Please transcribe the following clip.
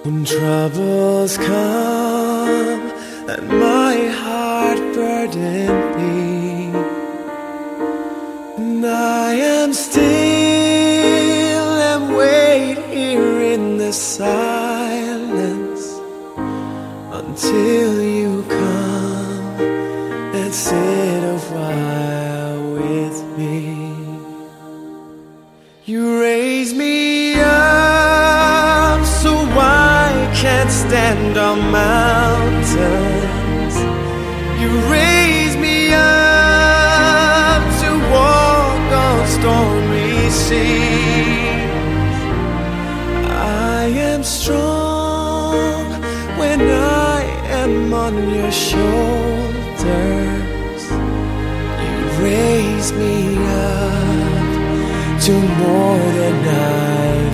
When troubles come and my heart burden me, and I am still and wait here in the silence until you come and sit a while with me. You raise me up so I can't stand on mountains. You raise me up to walk on stormy seas. I am strong when I am on your shoulders. You raise me up to more than I